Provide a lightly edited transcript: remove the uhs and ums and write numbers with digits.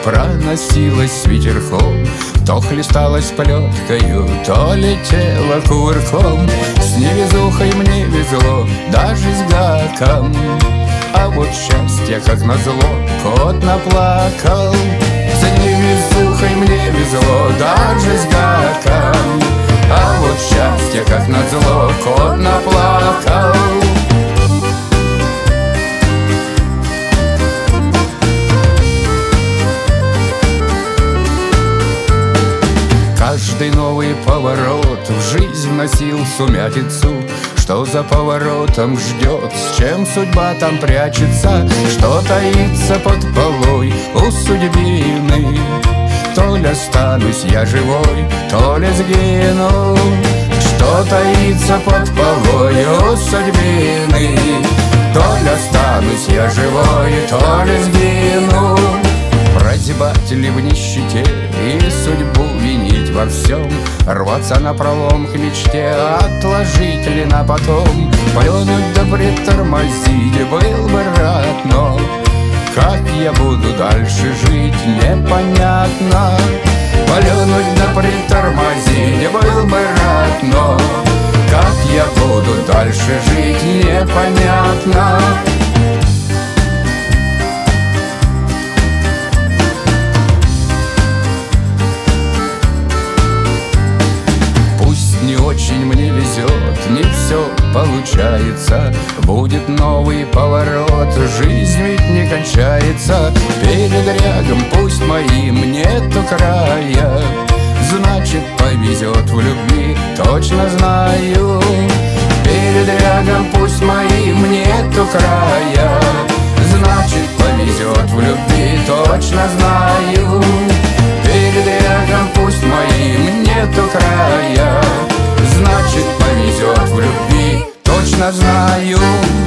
проносилась с ветерком, то хлесталась плеткою, то летела кувырком. С невезухой мне везло, даже с гаком. А вот счастье, как назло, кот наплакал. За невезухой мне везло, даже с гаком. А вот счастье, как назло, кот наплакал. Каждый новый поворот в жизнь вносил сумятицу. Что за поворотом ждет, с чем судьба там прячется, что таится под полой у судьбины. То ли останусь я живой, то ли сгину. Что таится под полой у судьбины. То ли останусь я живой, то ли сгину. Прозябать ли в нищете и судьбу винить во всем, рваться напролом к мечте, отложить ли на потом, плюнуть да притормозить, был бы рад, но как я буду дальше жить, непонятно. Плюнуть да притормозить, был бы рад, но как я буду дальше жить, непонятно. Не очень мне везет, не все получается. Будет новый поворот, жизнь ведь не кончается. Передрягам пусть моим нету края, значит повезет в любви, точно знаю. Передрягам пусть моим нету края, значит повезет в любви, точно знаю. Передрягам пусть моим нету края, значит повезет в любви, точно знаю.